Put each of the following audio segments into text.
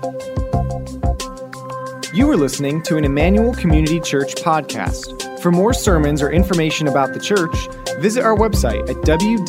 You are listening to an Emmanuel Community Church podcast. For more sermons or information about the church, visit our website at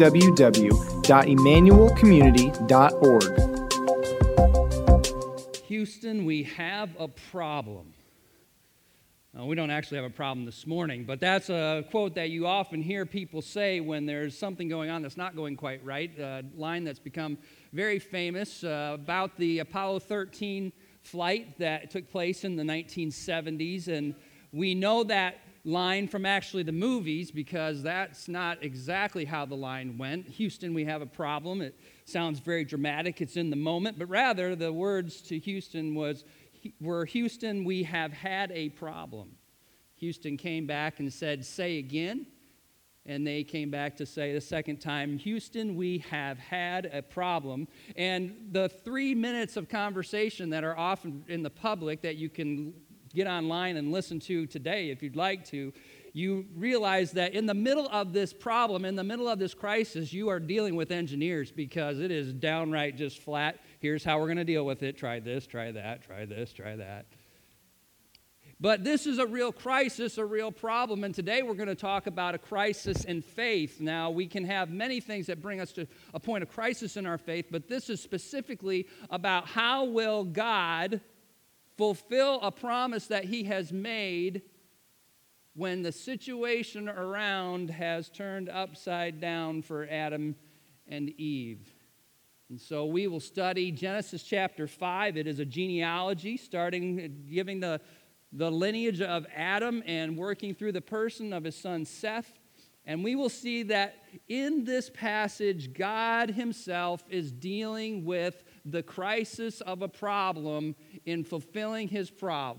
www.emmanuelcommunity.org. Houston, we have a problem. We don't actually have a problem this morning, but that's a quote that you often hear people say when there's something going on that's not going quite right. A line that's become very famous about the Apollo 13 flight that took place in the 1970s, and we know that line from actually the movies because that's not exactly how the line went. Houston, we have a problem. It sounds very dramatic. It's in the moment, but rather the words to Houston were, Houston, we have had a problem. Houston came back and said, say again. And they came back to say the second time, Houston, we have had a problem. And the 3 minutes of conversation that are often in the public that you can get online and listen to today if you'd like to, you realize that in the middle of this problem, in the middle of this crisis, you are dealing with engineers because it is downright just flat. Here's how we're going to deal with it. Try this, try that, try this, try that. But this is a real crisis, a real problem, and today we're going to talk about a crisis in faith. Now, we can have many things that bring us to a point of crisis in our faith, but this is specifically about how will God fulfill a promise that He has made when the situation around has turned upside down for Adam and Eve. And so we will study Genesis chapter 5. It is a genealogy, giving the lineage of Adam and working through the person of his son Seth. And we will see that in this passage, God Himself is dealing with the crisis of a problem in fulfilling His promise.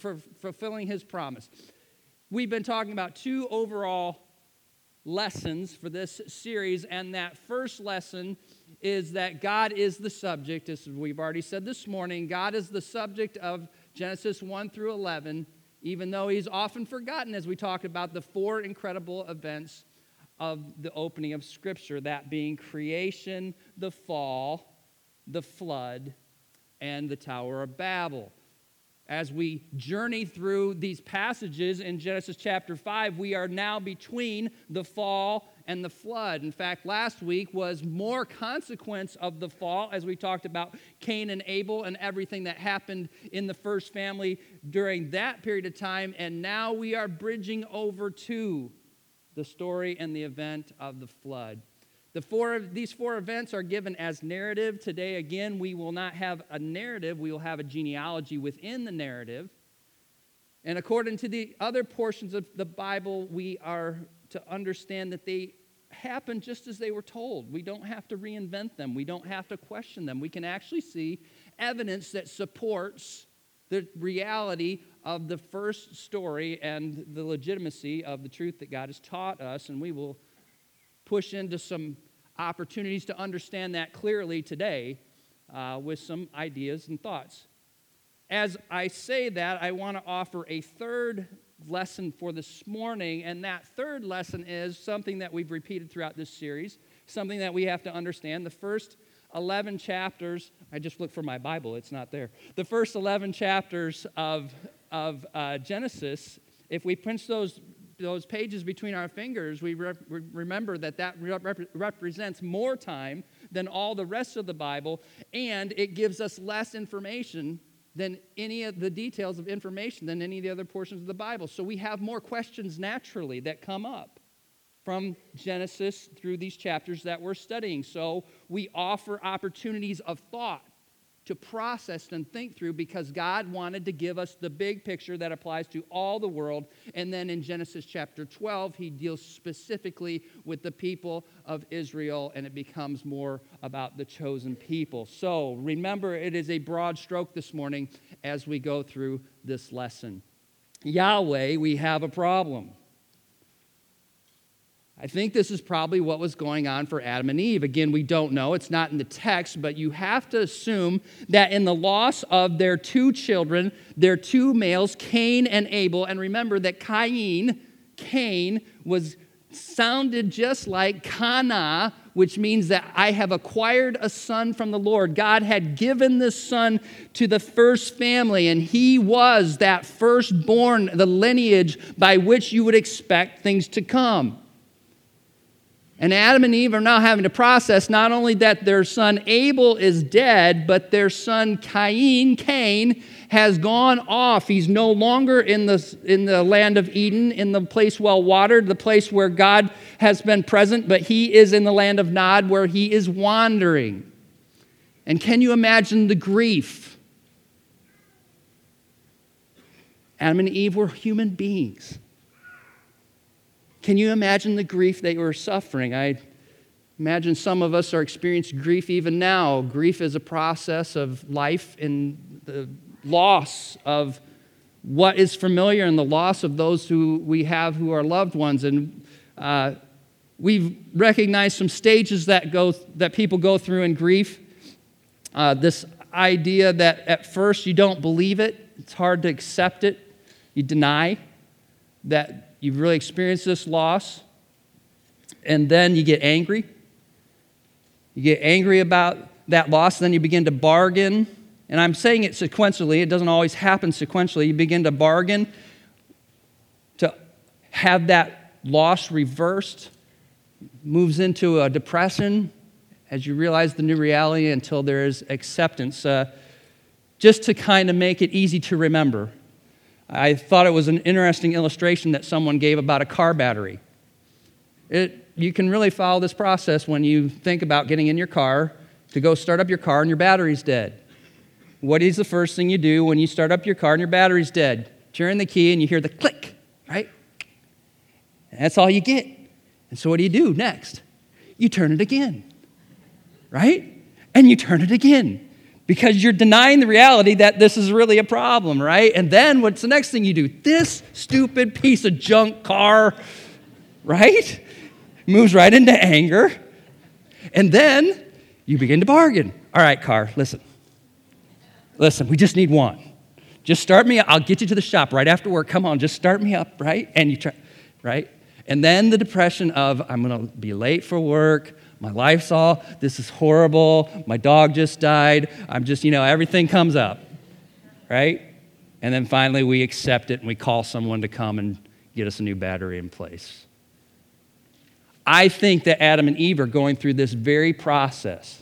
We've been talking about two overall lessons for this series, and that first lesson is that God is the subject. As we've already said this morning, God is the subject of Genesis 1 through 11, even though He's often forgotten as we talk about the four incredible events of the opening of Scripture, that being creation, the fall, the flood, and the Tower of Babel. As we journey through these passages in Genesis chapter 5, we are now between the fall and the flood. In fact, last week was more consequence of the fall as we talked about Cain and Abel and everything that happened in the first family during that period of time. And now we are bridging over to the story and the event of the flood. These four events are given as narrative. Today, again, we will not have a narrative. We will have a genealogy within the narrative. And according to the other portions of the Bible, we are to understand that they happen just as they were told. We don't have to reinvent them. We don't have to question them. We can actually see evidence that supports the reality of the first story and the legitimacy of the truth that God has taught us. And we will push into some opportunities to understand that clearly today with some ideas and thoughts. As I say that, I want to offer a third lesson for this morning, and that third lesson is something that we've repeated throughout this series, something that we have to understand. The first 11 chapters, I just looked for my Bible, it's not there. The first 11 chapters of Genesis, if we pinch those pages between our fingers, we remember that represents more time than all the rest of the Bible, and it gives us less information than any of the details of information than any of the other portions of the Bible. So we have more questions naturally that come up from Genesis through these chapters that we're studying. So we offer opportunities of thought to process and think through because God wanted to give us the big picture that applies to all the world. And then in Genesis chapter 12, He deals specifically with the people of Israel, and it becomes more about the chosen people. So remember, it is a broad stroke this morning as we go through this lesson. Yahweh, we have a problem. I think this is probably what was going on for Adam and Eve. Again, we don't know. It's not in the text, but you have to assume that in the loss of their two children, their two males, Cain and Abel, and remember that Cain was sounded just like kana, which means that I have acquired a son from the Lord. God had given this son to the first family, and he was that firstborn, the lineage by which you would expect things to come. And Adam and Eve are now having to process not only that their son Abel is dead, but their son Cain, has gone off. He's no longer in the land of Eden, in the place well watered, the place where God has been present, but he is in the land of Nod where he is wandering. And can you imagine the grief? Adam and Eve were human beings. Can you imagine the grief they were suffering? I imagine some of us are experiencing grief even now. Grief is a process of life and the loss of what is familiar and the loss of those who we have who are loved ones. And we've recognized some stages that people go through in grief. This idea that at first you don't believe it. It's hard to accept it. You deny that you've really experienced this loss, and then you get angry. You get angry about that loss, and then you begin to bargain. And I'm saying it sequentially. It doesn't always happen sequentially. You begin to bargain to have that loss reversed. Moves into a depression as you realize the new reality until there is acceptance. Just to kind of make it easy to remember, I thought it was an interesting illustration that someone gave about a car battery. You can really follow this process when you think about getting in your car to go start up your car and your battery's dead. What is the first thing you do when you start up your car and your battery's dead? Turn the key and you hear the click, right? And that's all you get. And so what do you do next? You turn it again, right? And you turn it again. Because you're denying the reality that this is really a problem, right? And then what's the next thing you do? This stupid piece of junk car, right? Moves right into anger. And then you begin to bargain. All right, car, listen, we just need one. Just start me up. I'll get you to the shop right after work. Come on, just start me up, right? And you try, right? And then the depression of, I'm going to be late for work. My life's this is horrible. My dog just died. I'm just, everything comes up, right? And then finally we accept it and we call someone to come and get us a new battery in place. I think that Adam and Eve are going through this very process.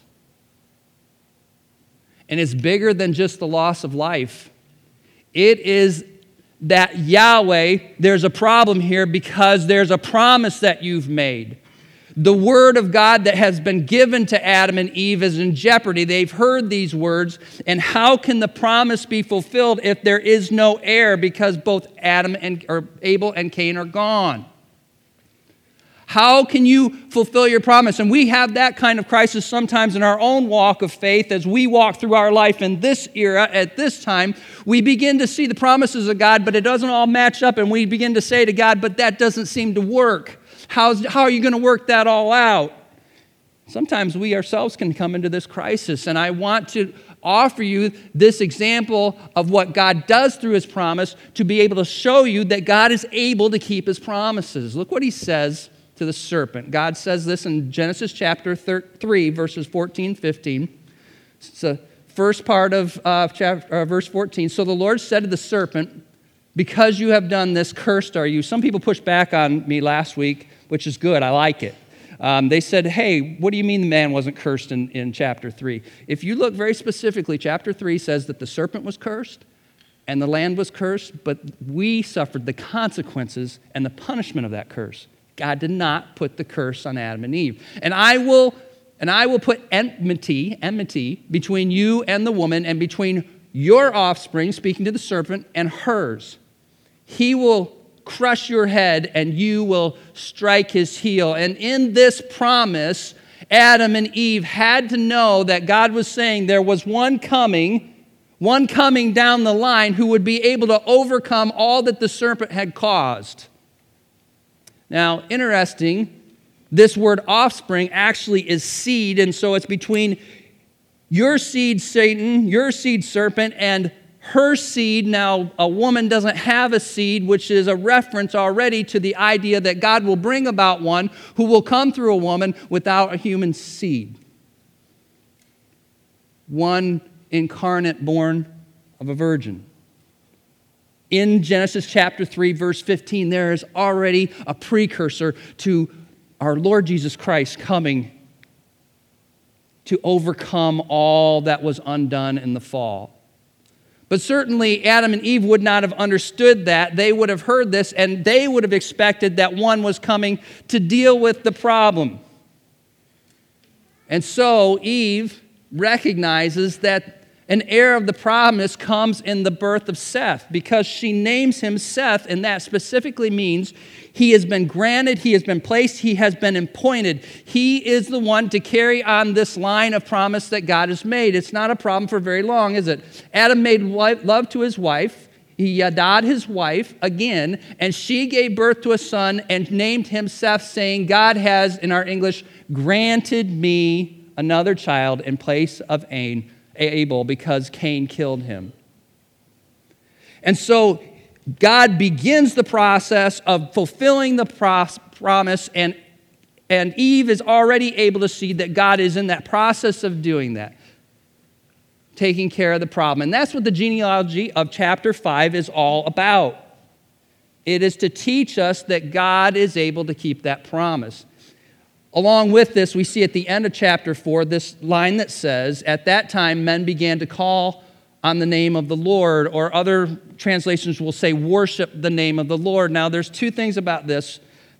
And it's bigger than just the loss of life. It is that Yahweh, there's a problem here because there's a promise that you've made. The word of God that has been given to Adam and Eve is in jeopardy. They've heard these words, and how can the promise be fulfilled if there is no heir because both Abel and Cain are gone? How can you fulfill your promise? And we have that kind of crisis sometimes in our own walk of faith as we walk through our life in this era, at this time. We begin to see the promises of God, but it doesn't all match up, and we begin to say to God, but that doesn't seem to work. How are you going to work that all out? Sometimes we ourselves can come into this crisis, and I want to offer you this example of what God does through his promise to be able to show you that God is able to keep his promises. Look what he says to the serpent. God says this in Genesis chapter 3, verses 14, 15. It's the first part of verse 14. So the Lord said to the serpent, because you have done this, cursed are you. Some people pushed back on me last week, which is good. I like it. They said, hey, what do you mean the man wasn't cursed in chapter 3? If you look very specifically, chapter 3 says that the serpent was cursed and the land was cursed, but we suffered the consequences and the punishment of that curse. God did not put the curse on Adam and Eve. And I will put enmity between you and the woman and between your offspring, speaking to the serpent, and hers. He will crush your head and you will strike his heel. And in this promise, Adam and Eve had to know that God was saying there was one coming down the line who would be able to overcome all that the serpent had caused. Now, interesting, this word offspring actually is seed, and so it's between your seed, Satan, your seed, serpent, and her seed. Now, a woman doesn't have a seed, which is a reference already to the idea that God will bring about one who will come through a woman without a human seed. One incarnate born of a virgin. In Genesis chapter 3, verse 15, there is already a precursor to our Lord Jesus Christ coming to overcome all that was undone in the fall. But certainly Adam and Eve would not have understood that. They would have heard this, and they would have expected that one was coming to deal with the problem. And so Eve recognizes that an heir of the promise comes in the birth of Seth, because she names him Seth, and that specifically means he has been granted, he has been placed, he has been appointed. He is the one to carry on this line of promise that God has made. It's not a problem for very long, is it? Adam made love to his wife. He yadad his wife again, and she gave birth to a son and named him Seth, saying, God has, in our English, granted me another child in place of Abel, because Cain killed him. And so God begins the process of fulfilling the promise, and Eve is already able to see that God is in that process of doing that, taking care of the problem. And that's what the genealogy of chapter 5 is all about. It is to teach us that God is able to keep that promise. Along with this, we see at the end of chapter 4 this line that says, at that time men began to call on the name of the Lord, or other translations will say worship the name of the Lord. Now there's two things about this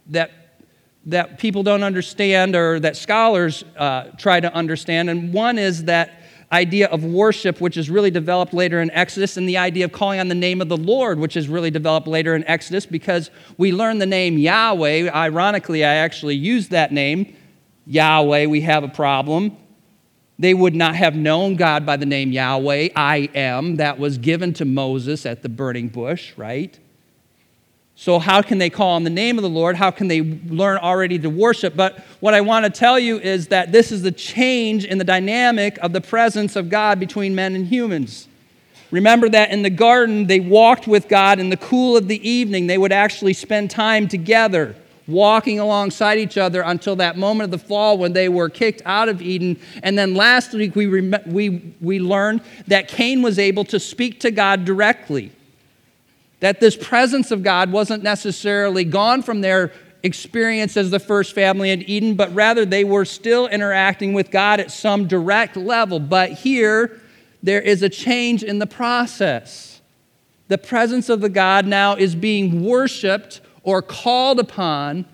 that people don't understand, or that scholars try to understand. And one is that idea of worship, which is really developed later in Exodus, and the idea of calling on the name of the Lord, which is really developed later in Exodus, because we learn the name Yahweh. Ironically, I actually used that name, Yahweh. We have a problem. They would not have known God by the name Yahweh, I am, that was given to Moses at the burning bush, right? So how can they call on the name of the Lord? How can they learn already to worship? But what I want to tell you is that this is the change in the dynamic of the presence of God between men and humans. Remember that in the garden, they walked with God in the cool of the evening. They would actually spend time together, walking alongside each other until that moment of the fall when they were kicked out of Eden. And then last week, we learned that Cain was able to speak to God directly. That this presence of God wasn't necessarily gone from their experience as the first family in Eden, but rather they were still interacting with God at some direct level. But here, there is a change in the process. The presence of the God now is being worshiped or called upon,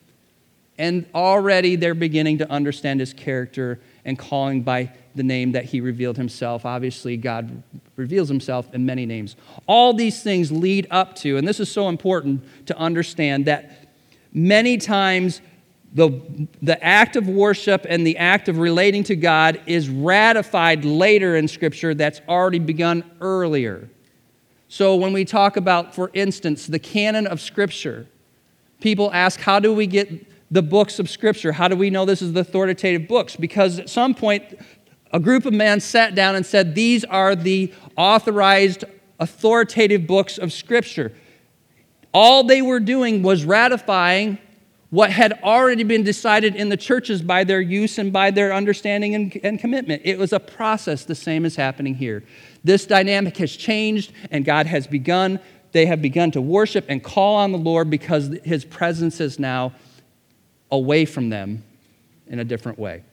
and already they're beginning to understand his character and calling by the name that he revealed himself. Obviously, God reveals himself in many names. All these things lead up to, and this is so important to understand, that many times the act of worship and the act of relating to God is ratified later in Scripture that's already begun earlier. So when we talk about, for instance, the canon of Scripture, people ask, how do we get the books of Scripture? How do we know this is the authoritative books? Because at some point, a group of men sat down and said, these are the authorized, authoritative books of Scripture. All they were doing was ratifying what had already been decided in the churches by their use and by their understanding and commitment. It was a process, the same as happening here. This dynamic has changed, and God has begun. They have begun to worship and call on the Lord because his presence is now away from them in a different way.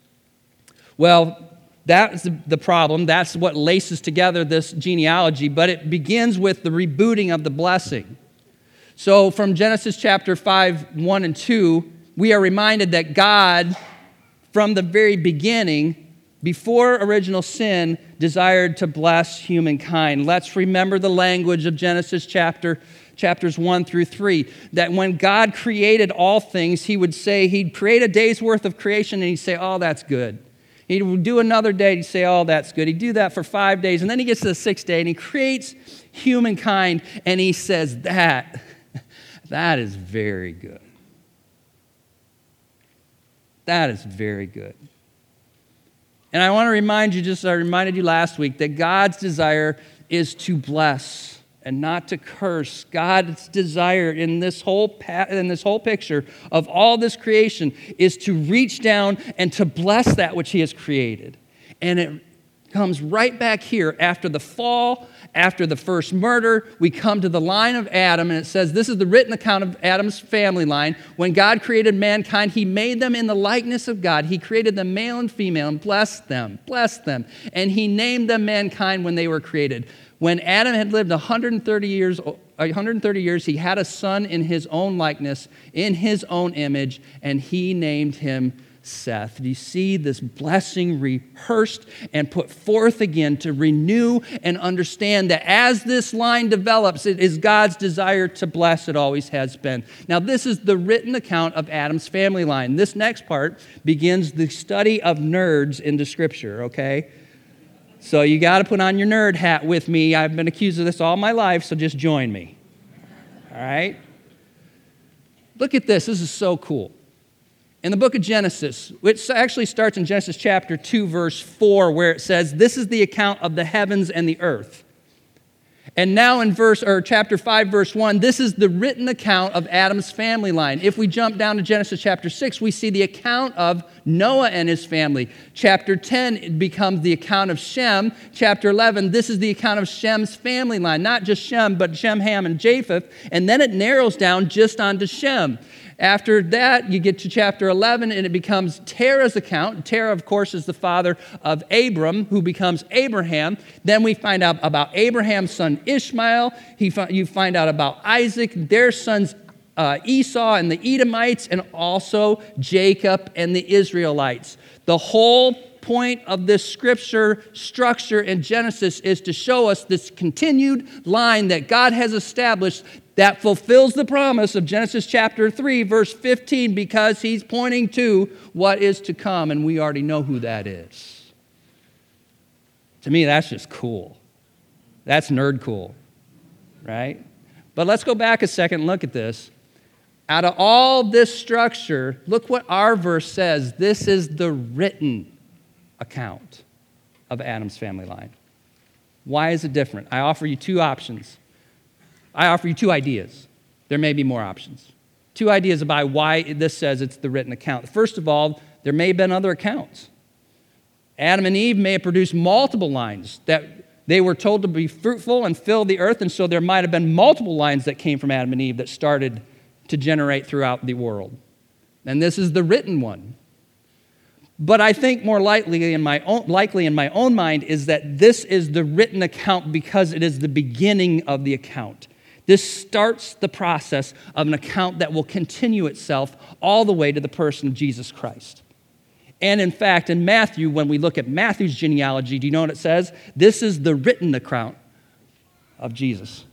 Well, that's the problem. That's what laces together this genealogy, but it begins with the rebooting of the blessing. So from Genesis chapter 5, 1 and 2, we are reminded that God, from the very beginning, before original sin, desired to bless humankind. Let's remember the language of Genesis chapters 1 through 3, that when God created all things, he would say, he'd create a day's worth of creation, and he'd say, oh, that's good. He would do another day, he'd say, oh, that's good. He'd do that for 5 days, and then he gets to the sixth day, and he creates humankind, and he says, that is very good. That is very good. And I want to remind you, just as I reminded you last week, that God's desire is to bless and not to curse. God's desire in this whole picture of all this creation is to reach down and to bless that which he has created. And it comes right back here after the fall, after the first murder. We come to the line of Adam, and it says, this is the written account of Adam's family line. When God created mankind, he made them in the likeness of God. He created them male and female and blessed them. And he named them mankind when they were created. When Adam had lived 130 years, he had a son in his own likeness, in his own image, and he named him Seth. Do you see this blessing rehearsed and put forth again to renew and understand that as this line develops, it is God's desire to bless. It always has been. Now, this is the written account of Adam's family line. This next part begins the study of nerds into Scripture, okay? So you got to put on your nerd hat with me. I've been accused of this all my life, so just join me. All right? Look at this. This is so cool. In the book of Genesis, which actually starts in Genesis chapter 2, verse 4, where it says, this is the account of the heavens and the earth. And now in chapter 5, verse 1, this is the written account of Adam's family line. If we jump down to Genesis chapter 6, we see the account of Noah and his family. Chapter 10, it becomes the account of Shem. Chapter 11, this is the account of Shem's family line. Not just Shem, but Shem, Ham, and Japheth. And then it narrows down just onto Shem. After that, you get to chapter 11, and it becomes Terah's account. Terah, of course, is the father of Abram, who becomes Abraham. Then we find out about Abraham's son Ishmael. You find out about Isaac, their sons Esau and the Edomites, and also Jacob and the Israelites. The whole point of this scripture structure in Genesis is to show us this continued line that God has established that fulfills the promise of Genesis chapter 3, verse 15, because he's pointing to what is to come, and we already know who that is. To me, that's just cool. That's nerd cool, right? But let's go back a second and look at this. Out of all this structure, look what our verse says. This is the written account of Adam's family line. Why is it different? I offer you two options. I offer you two ideas. There may be more options. Two ideas about why this says it's the written account. First of all, there may have been other accounts. Adam and Eve may have produced multiple lines that they were told to be fruitful and fill the earth, and so there might have been multiple lines that came from Adam and Eve that started to generate throughout the world. And this is the written one. But I think more likely in my own mind is that this is the written account because it is the beginning of the account. This starts the process of an account that will continue itself all the way to the person of Jesus Christ. And in fact, in Matthew, when we look at Matthew's genealogy, do you know what it says? This is the written account of Jesus.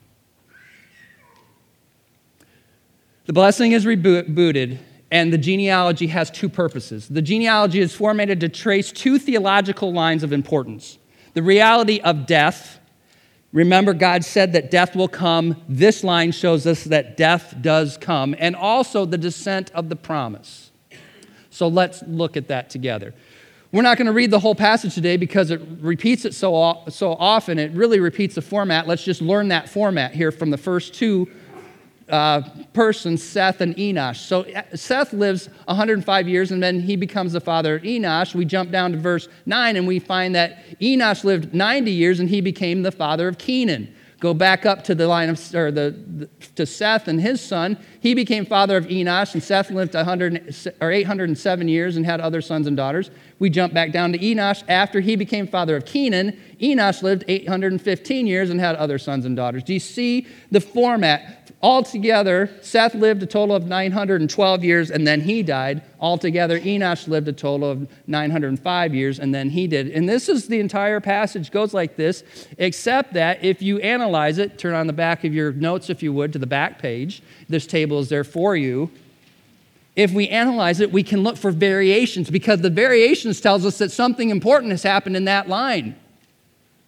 The blessing is rebooted, and the genealogy has two purposes. The genealogy is formatted to trace two theological lines of importance. The reality of death. Remember, God said that death will come. This line shows us that death does come. And also the descent of the promise. So let's look at that together. We're not going to read the whole passage today because it repeats it so often. It really repeats the format. Let's just learn that format here from the first two persons, Seth and Enosh. So Seth lives 105 years, and then he becomes the father of Enosh. We jump down to verse 9, and we find that Enosh lived 90 years, and he became the father of Kenan. Go back up to the line of, to Seth and his son. He became father of Enosh, and Seth lived 807 years and had other sons and daughters. We jump back down to Enosh. After he became father of Kenan, Enosh lived 815 years and had other sons and daughters. Do you see the format? Altogether, Seth lived a total of 912 years, and then he died. Altogether, Enosh lived a total of 905 years, and then he did. And this is the entire passage goes like this, except that if you analyze it, turn on the back of your notes, if you would, to the back page. This table is there for you. If we analyze it, we can look for variations, because the variations tells us that something important has happened in that line.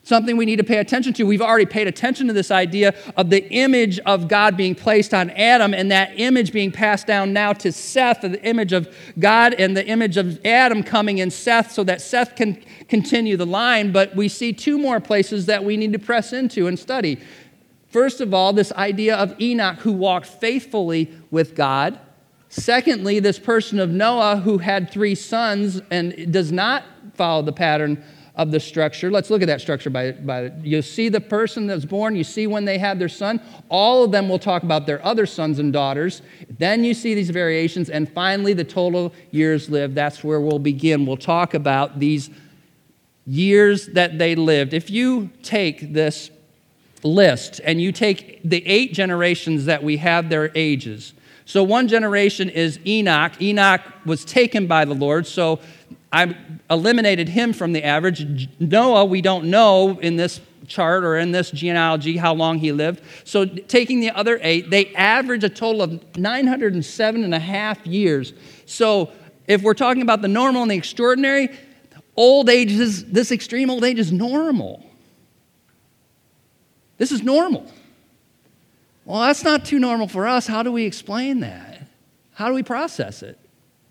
something we need to pay attention to. We've already paid attention to this idea of the image of God being placed on Adam, and that image being passed down now to Seth, the image of God and the image of Adam coming in Seth so that Seth can continue the line. But we see two more places that we need to press into and study. First of all, this idea of Enoch who walked faithfully with God. Secondly, this person of Noah who had 3 sons and does not follow the pattern of the structure. Let's look at that structure. You see the person that's born, you see when they have their son. All of them will talk about their other sons and daughters. Then you see these variations, and finally the total years lived. That's where we'll begin. We'll talk about these years that they lived. If you take this list and you take the 8 generations that we have their ages. So one generation is Enoch. Enoch was taken by the Lord, so I eliminated him from the average. Noah, we don't know in this chart or in this genealogy how long he lived. So taking the other 8, they average a total of 907 and a half years. So if we're talking about the normal and the extraordinary, old age this extreme old age is normal. This is normal. Well, that's not too normal for us. How do we explain that? How do we process it?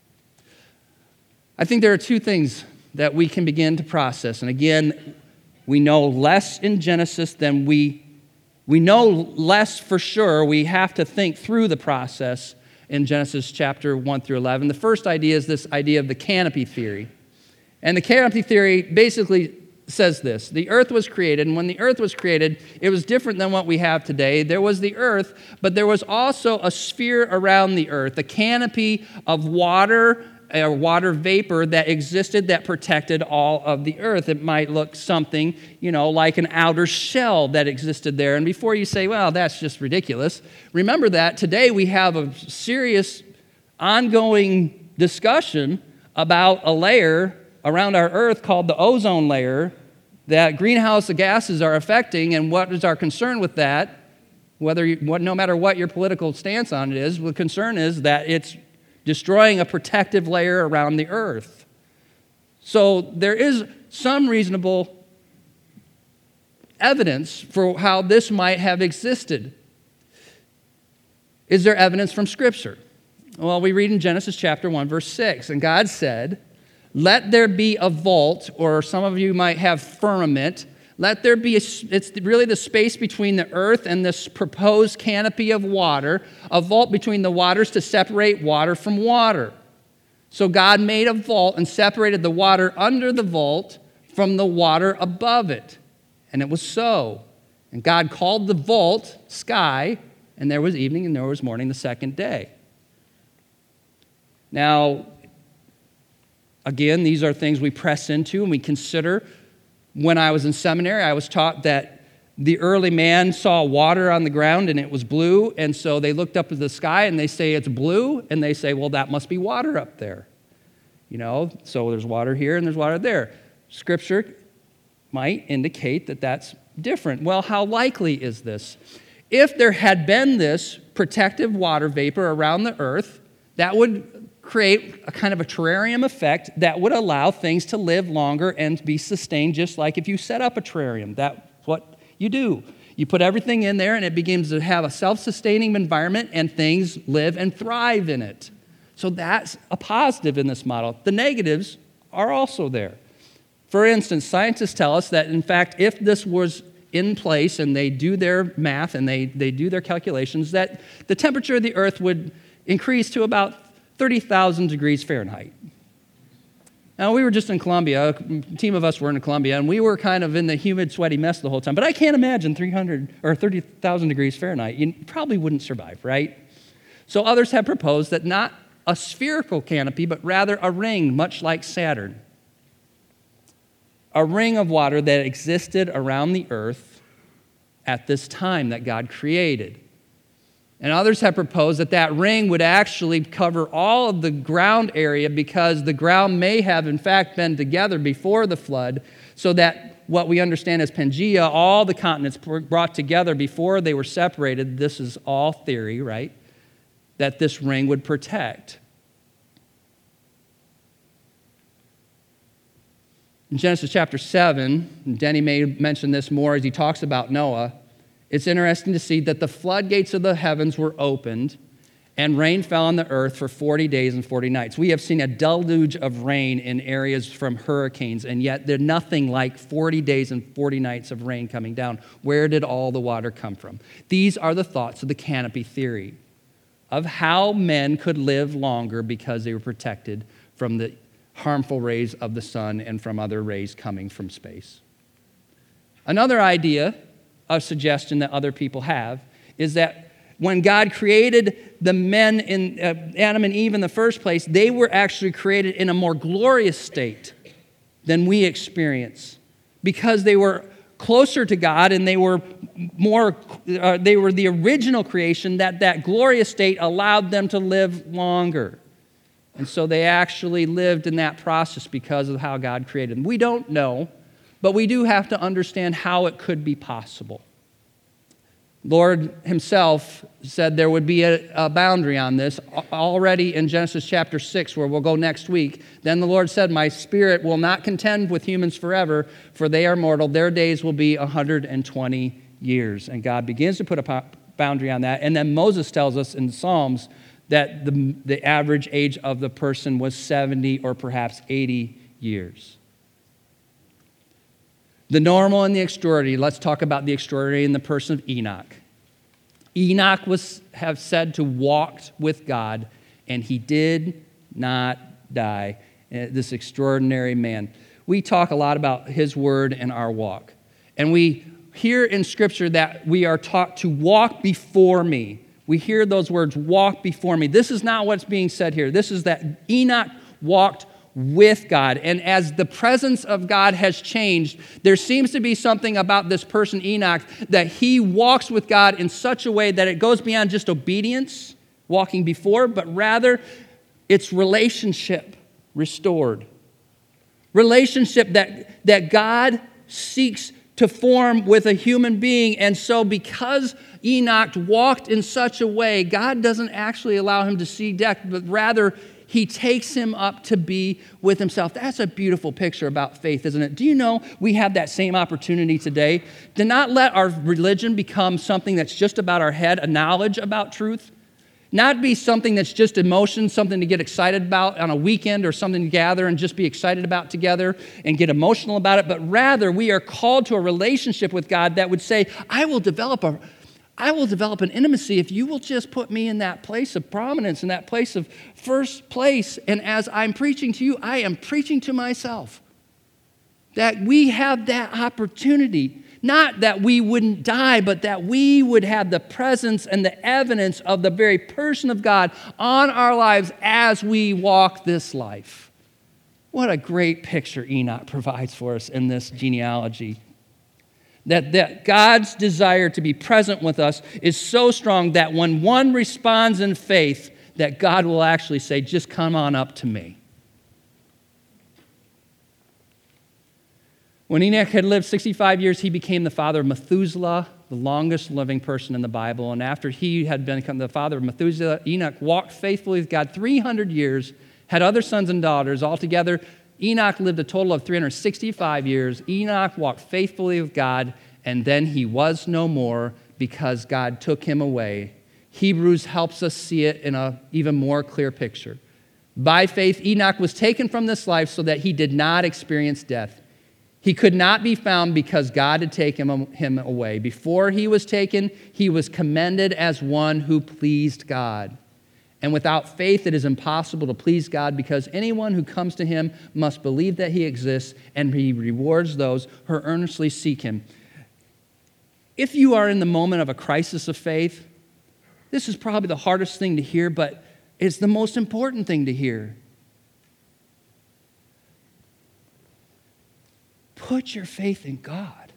I think there are 2 things that we can begin to process. And again, we know less in Genesis than we know less for sure. We have to think through the process in Genesis chapter 1 through 11. The first idea is this idea of the canopy theory. And the canopy theory basically says this: the earth was created, and when the earth was created, it was different than what we have today. There was the earth, but there was also a sphere around the earth, a canopy of water, or water vapor that existed that protected all of the earth. It might look something, like an outer shell that existed there. And before you say, well, that's just ridiculous, remember that today we have a serious ongoing discussion about a layer around our earth called the ozone layer that greenhouse gases are affecting. And what is our concern with that? No matter what your political stance on it is, the concern is that it's destroying a protective layer around the earth. So there is some reasonable evidence for how this might have existed. Is there evidence from Scripture? Well, we read in Genesis chapter 1, verse 6, and God said, "Let there be a vault," or some of you might have firmament. Let there be, it's really the space between the earth and this proposed canopy of water, a vault between the waters to separate water from water. So God made a vault and separated the water under the vault from the water above it. And it was so. And God called the vault sky, and there was evening and there was morning the second day. Now, again, these are things we press into and we consider. When I was in seminary, I was taught that the early man saw water on the ground and it was blue, and so they looked up at the sky and they say it's blue, and they say, well, that must be water up there. So there's water here and there's water there. Scripture might indicate that that's different. Well, how likely is this? If there had been this protective water vapor around the earth, that would create a kind of a terrarium effect that would allow things to live longer and be sustained, just like if you set up a terrarium. That's what you do. You put everything in there and it begins to have a self-sustaining environment and things live and thrive in it. So that's a positive in this model. The negatives are also there. For instance, scientists tell us that, in fact, if this was in place and they do their math and they do their calculations, that the temperature of the earth would increase to about 30,000 degrees Fahrenheit. Now, we were just in Colombia. A team of us were in Colombia, and we were kind of in the humid, sweaty mess the whole time. But I can't imagine 300 or 30,000 degrees Fahrenheit. You probably wouldn't survive, right? So others have proposed that not a spherical canopy, but rather a ring, much like Saturn. A ring of water that existed around the earth at this time that God created. And others have proposed that that ring would actually cover all of the ground area, because the ground may have, in fact, been together before the flood, so that what we understand as Pangaea, all the continents brought together before they were separated, this is all theory, right, that this ring would protect. In Genesis chapter 7, and Denny may mention this more as he talks about Noah, it's interesting to see that the floodgates of the heavens were opened and rain fell on the earth for 40 days and 40 nights. We have seen a deluge of rain in areas from hurricanes, and yet there's nothing like 40 days and 40 nights of rain coming down. Where did all the water come from? These are the thoughts of the canopy theory of how men could live longer because they were protected from the harmful rays of the sun and from other rays coming from space. Another idea, a suggestion that other people have, is that when God created the men in Adam and Eve in the first place, they were actually created in a more glorious state than we experience because they were closer to God and they were the original creation, that glorious state allowed them to live longer. And so they actually lived in that process because of how God created them. We don't know, but we do have to understand how it could be possible. Lord himself said there would be a boundary on this already in Genesis chapter 6, where we'll go next week. Then the Lord said, "My spirit will not contend with humans forever, for they are mortal. Their days will be 120 years." And God begins to put a boundary on that. And then Moses tells us in Psalms that the average age of the person was 70 or perhaps 80 years. The normal and the extraordinary. Let's talk about the extraordinary in the person of Enoch. Enoch was said to walk with God, and he did not die. This extraordinary man. We talk a lot about his word and our walk. And we hear in Scripture that we are taught to walk before me. We hear those words, walk before me. This is not what's being said here. This is that Enoch walked with God. And as the presence of God has changed, there seems to be something about this person, Enoch, that he walks with God in such a way that it goes beyond just obedience, walking before, but rather it's relationship restored. Relationship that God seeks to form with a human being. And so because Enoch walked in such a way, God doesn't actually allow him to see death, but rather he takes him up to be with himself. That's a beautiful picture about faith, isn't it? Do you know we have that same opportunity today? To not let our religion become something that's just about our head, a knowledge about truth. Not be something that's just emotion, something to get excited about on a weekend or something to gather and just be excited about together and get emotional about it. But rather, we are called to a relationship with God that would say, I will develop an intimacy if you will just put me in that place of prominence, in that place of first place. And as I'm preaching to you, I am preaching to myself. That we have that opportunity. Not that we wouldn't die, but that we would have the presence and the evidence of the very person of God on our lives as we walk this life. What a great picture Enoch provides for us in this genealogy. That God's desire to be present with us is so strong that when one responds in faith, that God will actually say, just come on up to me. When Enoch had lived 65 years, he became the father of Methuselah, the longest living person in the Bible. And after he had become the father of Methuselah, Enoch walked faithfully with God 300 years, had other sons and daughters. Altogether, Enoch lived a total of 365 years. Enoch walked faithfully with God, and then he was no more because God took him away. Hebrews helps us see it in an even more clear picture. By faith, Enoch was taken from this life so that he did not experience death. He could not be found because God had taken him away. Before he was taken, he was commended as one who pleased God. And without faith, it is impossible to please God because anyone who comes to him must believe that he exists and he rewards those who earnestly seek him. If you are in the moment of a crisis of faith, this is probably the hardest thing to hear, but it's the most important thing to hear. Put your faith in God.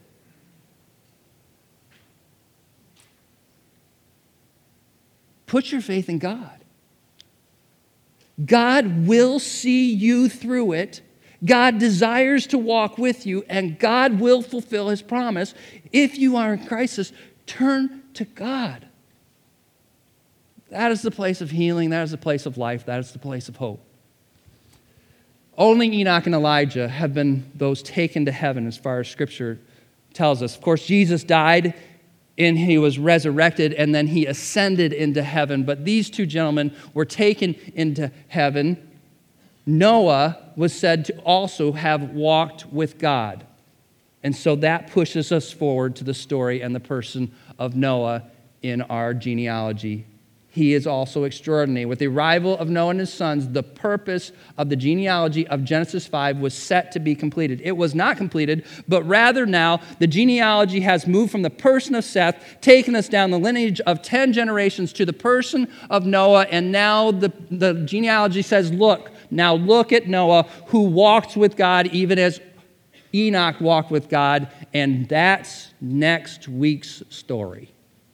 Put your faith in God. God will see you through it. God desires to walk with you, and God will fulfill his promise. If you are in crisis, turn to God. That is the place of healing. That is the place of life. That is the place of hope. Only Enoch and Elijah have been those taken to heaven as far as Scripture tells us. Of course, Jesus died and he was resurrected and then he ascended into heaven. But these two gentlemen were taken into heaven. Noah was said to also have walked with God. And so that pushes us forward to the story and the person of Noah in our genealogy. He is also extraordinary. With the arrival of Noah and his sons, the purpose of the genealogy of Genesis 5 was set to be completed. It was not completed, but rather now the genealogy has moved from the person of Seth, taken us down the lineage of 10 generations to the person of Noah, and now the genealogy says, look at Noah who walked with God even as Enoch walked with God, and that's next week's story.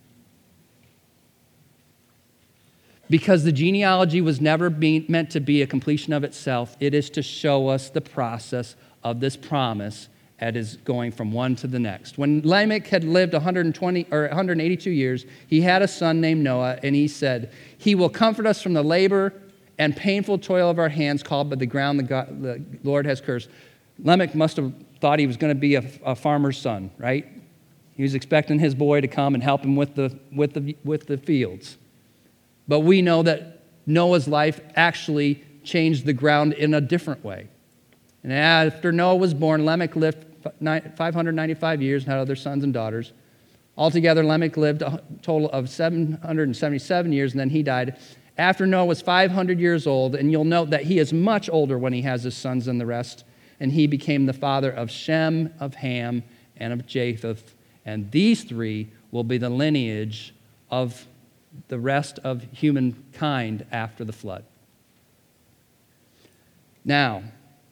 Because the genealogy was never meant to be a completion of itself. It is to show us the process of this promise that is going from one to the next. When Lamech had lived 182 years, he had a son named Noah, and he said, "He will comfort us from the labor and painful toil of our hands, called by the ground the Lord has cursed." Lamech must have thought he was going to be a farmer's son, right? He was expecting his boy to come and help him with the fields. But we know that Noah's life actually changed the ground in a different way. And after Noah was born, Lamech lived 595 years and had other sons and daughters. Altogether, Lamech lived a total of 777 years, and then he died. After Noah was 500 years old, and you'll note that he is much older when he has his sons and the rest, and he became the father of Shem, of Ham, and of Japheth. And these three will be the lineage of the rest of humankind after the flood. Now,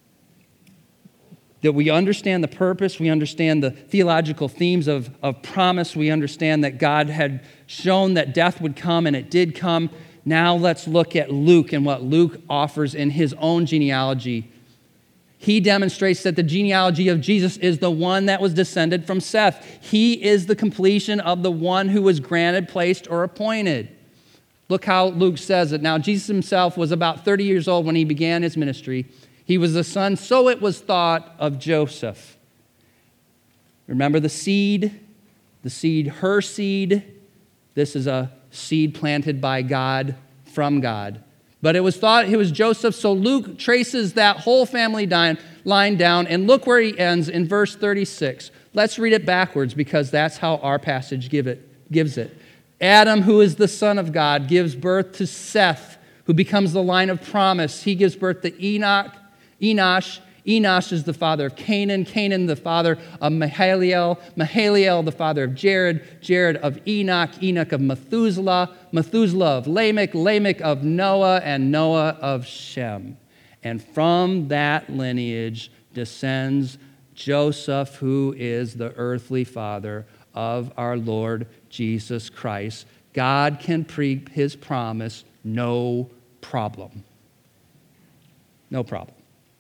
that we understand the purpose, we understand the theological themes of promise, we understand that God had shown that death would come, and it did come. Now let's look at Luke and what Luke offers in his own genealogy. He demonstrates that the genealogy of Jesus is the one that was descended from Seth. He is the completion of the one who was granted, placed, or appointed. Look how Luke says it. Now, Jesus himself was about 30 years old when he began his ministry. He was the son, so it was thought, of Joseph. Remember the seed, her seed. This is a seed planted by God, from God. But it was thought it was Joseph, so Luke traces that whole family line down, and look where he ends in verse 36. Let's read it backwards because that's how our passage gives it. Adam, who is the son of God, gives birth to Seth, who becomes the line of promise. He gives birth to Enosh. Enosh is the father of Canaan. Canaan, the father of Mahalalel. Mahalalel, the father of Jared. Jared of Enoch. Enoch of Methuselah. Methuselah of Lamech. Lamech of Noah. And Noah of Shem. And from that lineage descends Joseph, who is the earthly father of our Lord Jesus Christ. God can keep his promise, no problem. No problem.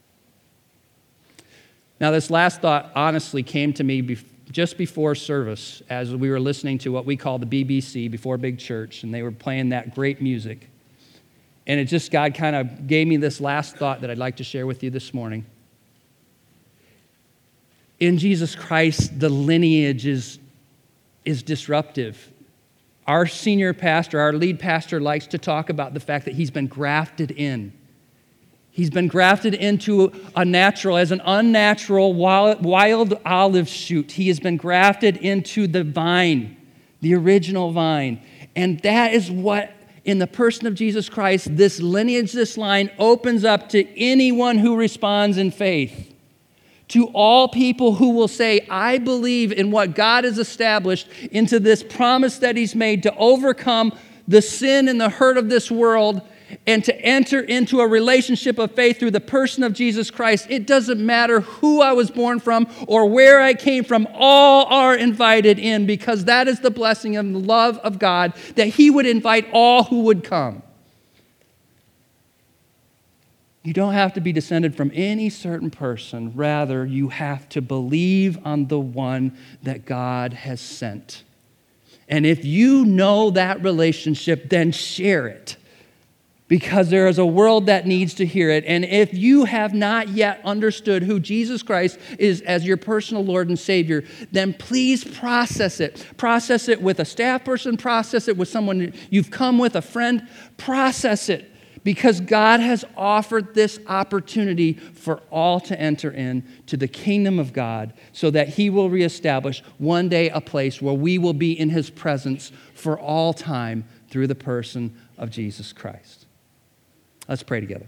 Now, this last thought honestly came to me just before service as we were listening to what we call the BBC, Before Big Church, and they were playing that great music. And God kind of gave me this last thought that I'd like to share with you this morning. In Jesus Christ, the lineage is disruptive. Our senior pastor, our lead pastor, likes to talk about the fact that he's been grafted in. He's been grafted into as an unnatural wild olive shoot. He has been grafted into the vine, the original vine. And that is what, in the person of Jesus Christ, this lineage, this line opens up to anyone who responds in faith. To all people who will say, I believe in what God has established, into this promise that he's made to overcome the sin and the hurt of this world, and to enter into a relationship of faith through the person of Jesus Christ. It doesn't matter who I was born from or where I came from. All are invited in, because that is the blessing and the love of God, that he would invite all who would come. You don't have to be descended from any certain person. Rather, you have to believe on the one that God has sent. And if you know that relationship, then share it. because there is a world that needs to hear it. And if you have not yet understood who Jesus Christ is as your personal Lord and Savior, then please process it. Process it with a staff person, process it with someone you've come with, a friend. Process it, because God has offered this opportunity for all to enter into the kingdom of God so that he will reestablish one day a place where we will be in his presence for all time through the person of Jesus Christ. Let's pray together.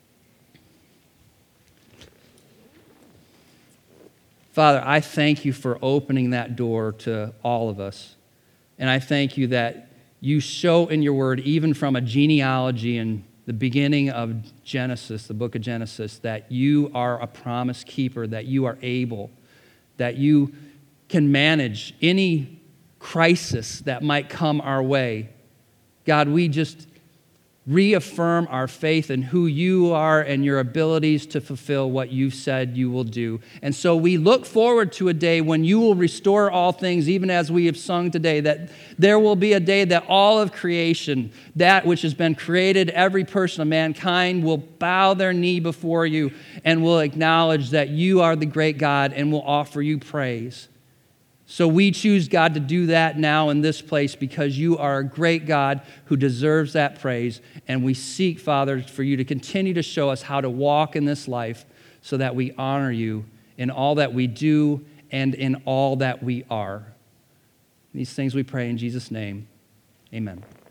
Father, I thank you for opening that door to all of us. And I thank you that you show in your word, even from a genealogy and the beginning of Genesis, the book of Genesis, that you are a promise keeper, that you are able, that you can manage any crisis that might come our way. God, we just reaffirm our faith in who you are and your abilities to fulfill what you've said you will do. And so we look forward to a day when you will restore all things, even as we have sung today, that there will be a day that all of creation, that which has been created, every person of mankind will bow their knee before you and will acknowledge that you are the great God and will offer you praise. So we choose, God, to do that now in this place because you are a great God who deserves that praise. And we seek, Father, for you to continue to show us how to walk in this life so that we honor you in all that we do and in all that we are. These things we pray in Jesus' name. Amen.